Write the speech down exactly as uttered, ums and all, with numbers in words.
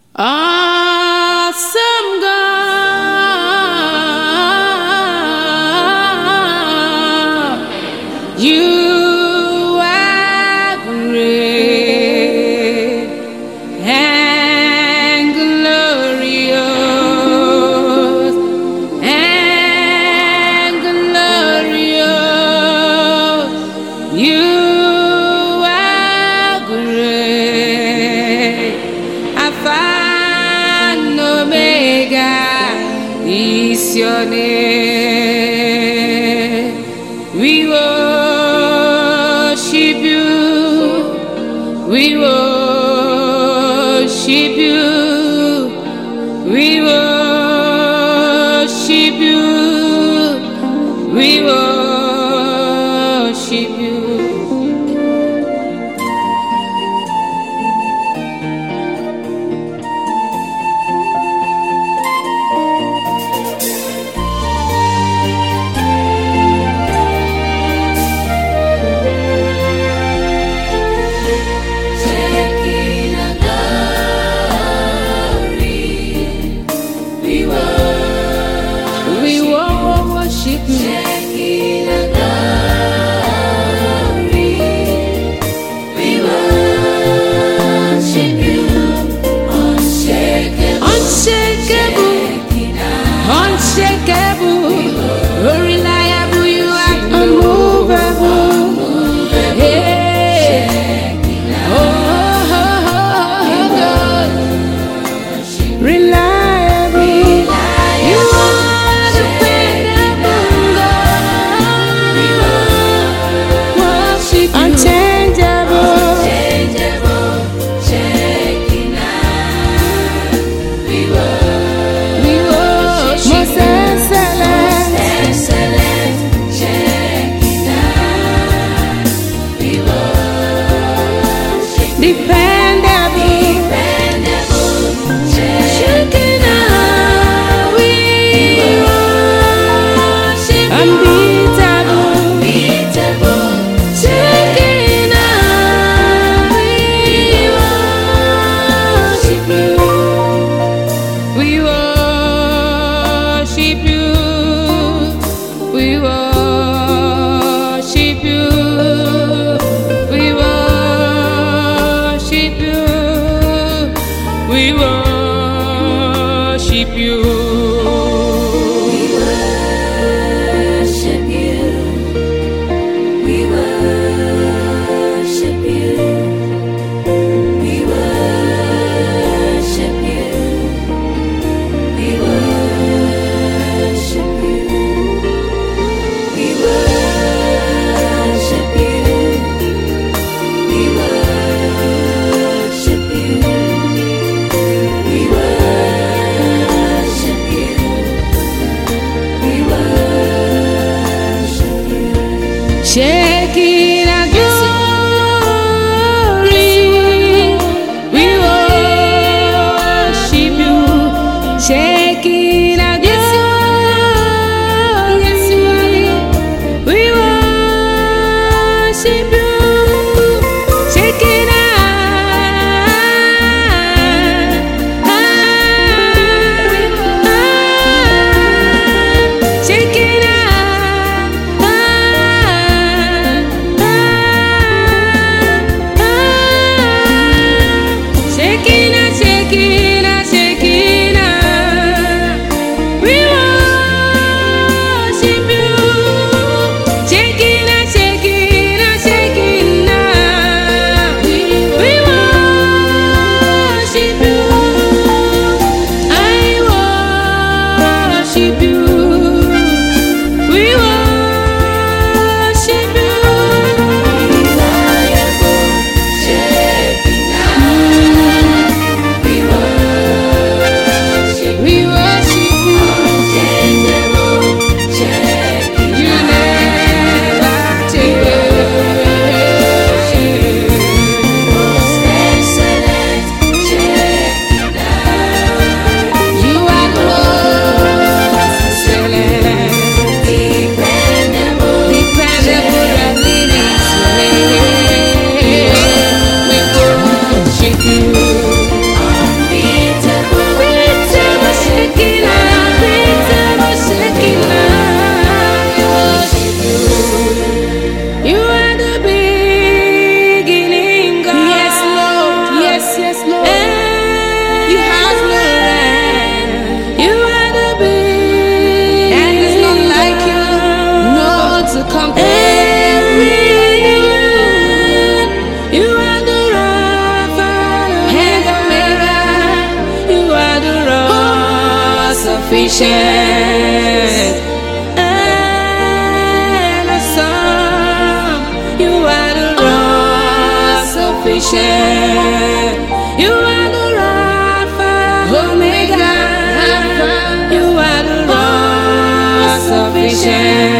Awesome God, you are great and glorious and glorious. You are great. Alpha and Omega is your name. We worship you. We worship you. We worship you. We worship you. We worship you. We worship you. We worship you. We worship you. We worship you. We worship you. We worship you. We worship sufficient. And awesome. You are the rock sufficient. You are the Alpha Omega. You are the rock sufficient.